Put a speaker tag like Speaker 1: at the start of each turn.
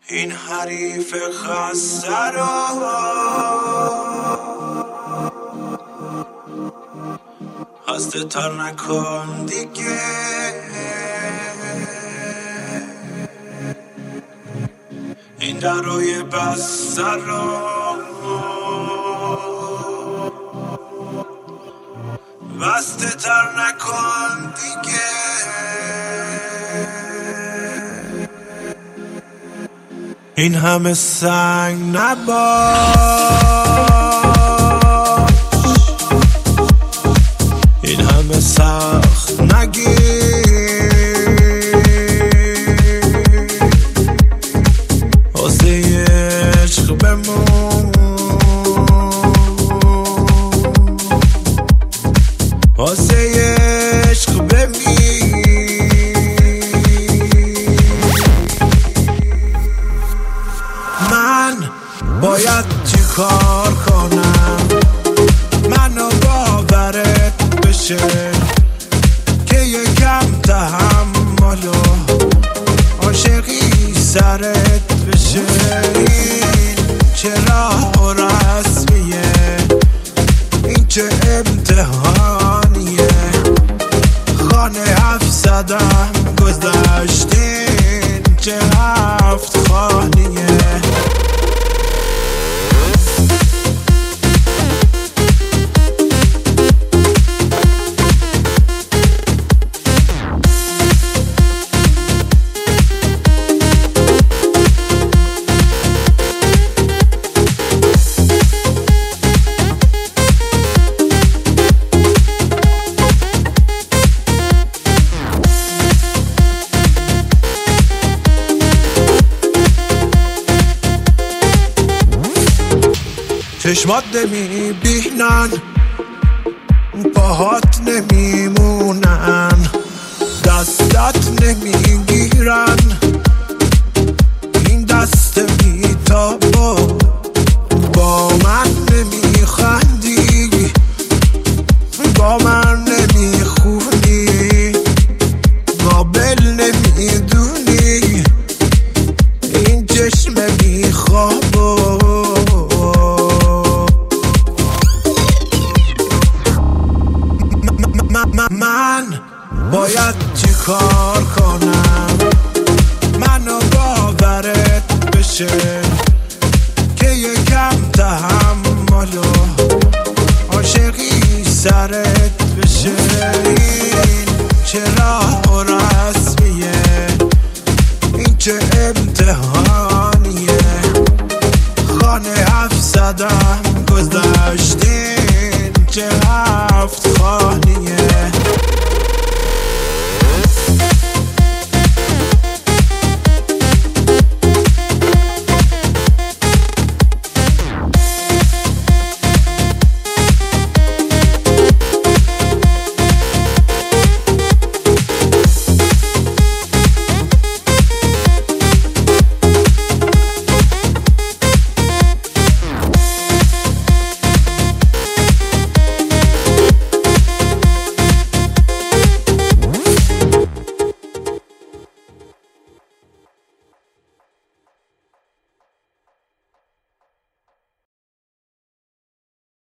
Speaker 1: این حریف خسته را خسته تر نکن دیگه. این درای بسته را بسته تر نکن دیگه. این همه سنگ نباش، این همه سخت نگیر، واسه عشق بمون، واسه عشق بمیر. من باید چی کار کنم منو باورت بشه که یکم تحمل و عاشقی سرت بشه. این چه راه و رسمیه، این چه امتحانیه، خانه 700 گذشتین چه 7 خانیه. چشمات نمیبینن، پاهات نمیمونن، دستت نمیگیرن، این دست بیتابو با من نمیخندی، با من نمیخونی، قابل نمیدونی، این چشم بیخوابو. من باید چی کار کنم منو باورت بشه که یکم تحمل و عاشقی سرت بشه. این چه راه و رسمیه، این چه امتحانیه، خانه 700 گذشتین چه 7 خانیه.